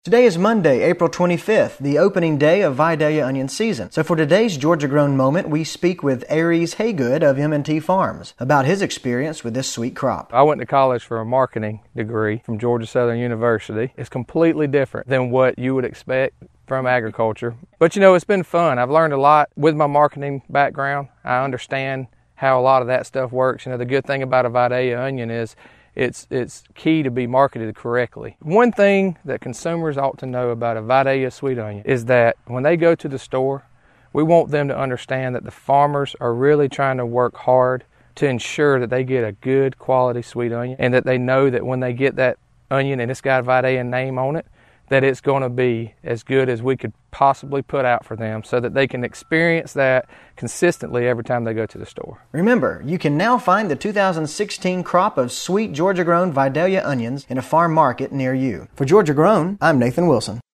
Today is Monday, April 25th, the opening day of Vidalia onion season. So for today's Georgia Grown Moment, we speak with Aries Haygood of M&T Farms about his experience with this sweet crop. I went to college for a marketing degree from Georgia Southern University. It's completely different than what you would expect from agriculture. But it's been fun. I've learned a lot with my marketing background. I understand how a lot of that stuff works. The good thing about a Vidalia onion is it's key to be marketed correctly. One thing that consumers ought to know about a Vidalia sweet onion is that when they go to the store, we want them to understand that the farmers are really trying to work hard to ensure that they get a good quality sweet onion, and that they know that when they get that onion and it's got a Vidalia name on it, that it's going to be as good as we could possibly put out for them, so that they can experience that consistently every time they go to the store. Remember, you can now find the 2016 crop of sweet Georgia-grown Vidalia onions in a farm market near you. For Georgia Grown, I'm Nathan Wilson.